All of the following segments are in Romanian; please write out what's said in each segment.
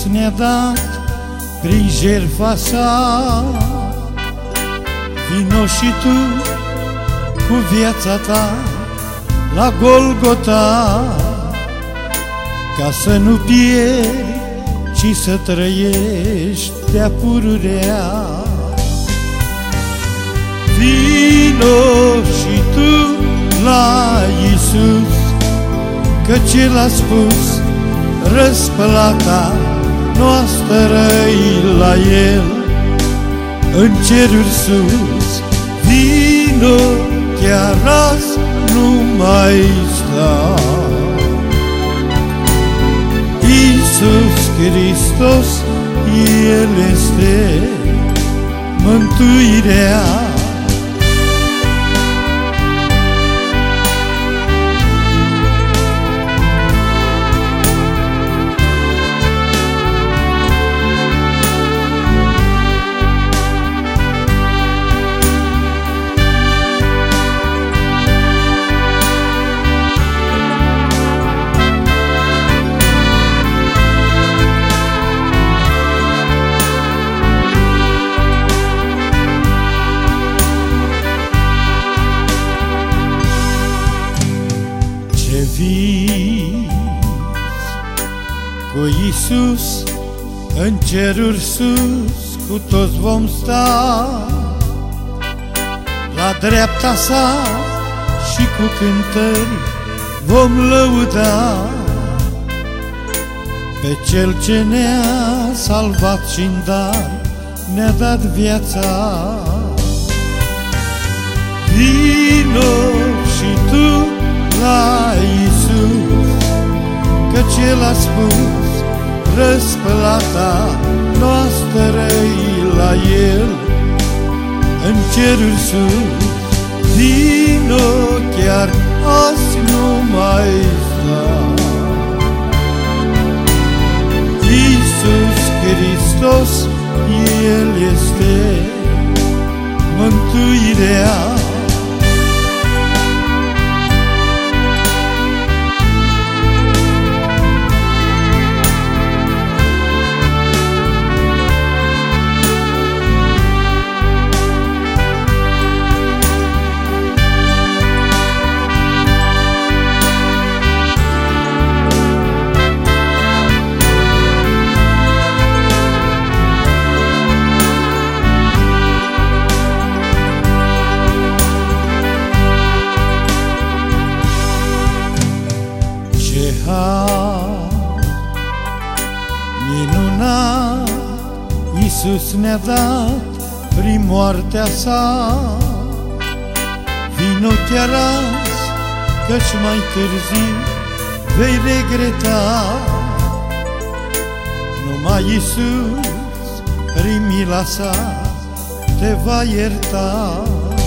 Iisus ne-a dat prin jertfa sa. Vino și tu cu viața ta la Golgota, ca să nu pieri, ci să trăiești de-a pururea. Vino și tu la Iisus, căci El a spus, răsplata noastră-i la El în ceruri sus. Vino, chiar azi nu mai sta. Iisus Hristos, El este mântuirea. Vis cu Iisus în ceruri sus, cu toți vom sta la dreapta sa și cu cântări vom lăuda pe Cel ce ne-a salvat și-n dar ne-a dat viața. Vino și tu la Iisus, căci El a spus, răsplata noastră-i la El în ceruri sus. Vino, chiar azi nu mai sta. Iisus Hristos, El este mântuirea. Minunat Iisus ne-a dat prin moartea sa. Vino chiar azi, căci mai târziu vei regreta. Numai Iisus prin mila sa te va ierta.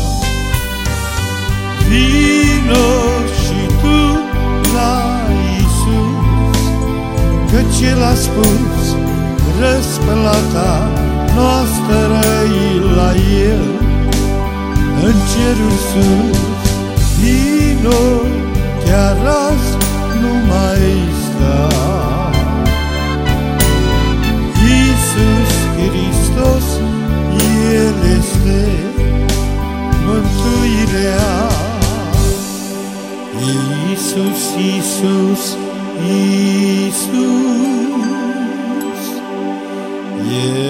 Vino și tu la Iisus, căci El a spus, răsplata noastră-i la El în ceruri sus. Vino, chiar azi nu mai sta. Iisus Hristos, El este mântuirea. Iisus, Iisus, Iisus,